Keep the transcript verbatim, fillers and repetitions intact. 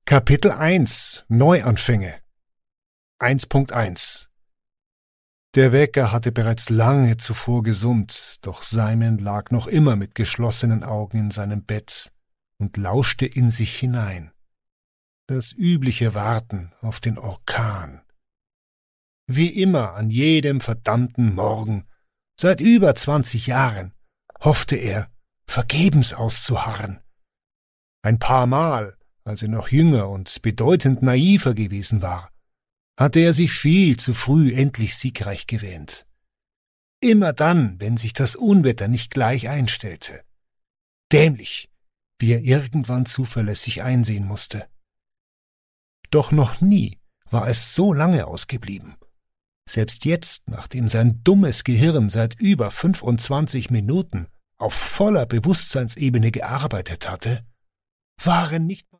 Kapitel eins Neuanfänge eins Punkt eins Der Wecker hatte bereits lange zuvor gesummt, doch Simon lag noch immer mit geschlossenen Augen in seinem Bett und lauschte in sich hinein. Das übliche Warten auf den Orkan. Wie immer an jedem verdammten Morgen, seit über zwanzig Jahren, hoffte er, vergebens auszuharren. Ein paar Mal, als er noch jünger und bedeutend naiver gewesen war, hatte er sich viel zu früh endlich siegreich gewähnt. Immer dann, wenn sich das Unwetter nicht gleich einstellte. Dämlich, wie er irgendwann zuverlässig einsehen musste. Doch noch nie war es so lange ausgeblieben. Selbst jetzt, nachdem sein dummes Gehirn seit über fünfundzwanzig Minuten auf voller Bewusstseinsebene gearbeitet hatte, waren nicht